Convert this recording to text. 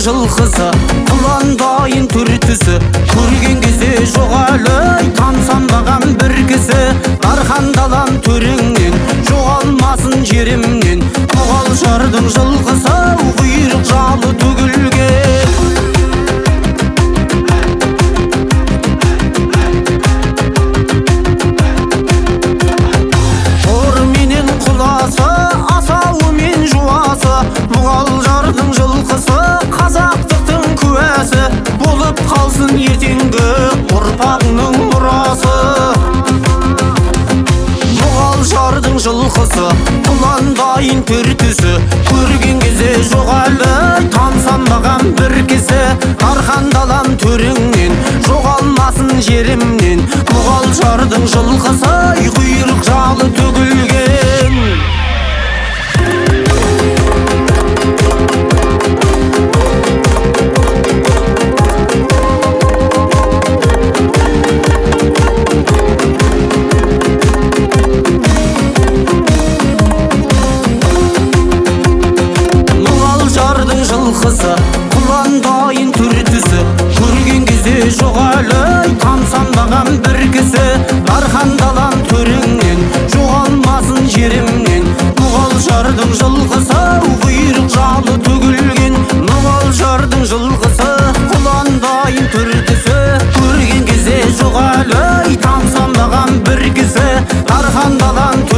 жылқысы, құландайын түр-түсі, көрген кезде жоғалай тамсанбаған бір кісі. Арқандалам төріңнен, жоғалмасын жерімнен, мұғалжардың жылқысы, құйрық жалы төгілген. Торменен құласы, асауы мен жуасы, мұғалжардың жылқысы, қазақтықтың куәсі, болып қалсын ертеңгі ұрпағының мұрасы. Мұғалжардың жылқысы, құландайын түр-түсі, көрген кезде жоғалай тамсанбаған бір кісі. Арқандалам төріңнен, жоғалмасын жерімнен, мұғалжардың жылқысы, құйрық жалы төгілген. Жылқысы, құландайын түр-түсі, көрген кезде жоғалай тамсанбаған бір кісі. Арқандалам төріңнен, жоғалмасын жерімнен, мұғалжардың жылқысы, құйрық жалы төгілген. Мұғалжардың жылқысы, құландайын түр-түсі, көрген кезде жоғалай тамсанбаған бір кісі. Арқандалам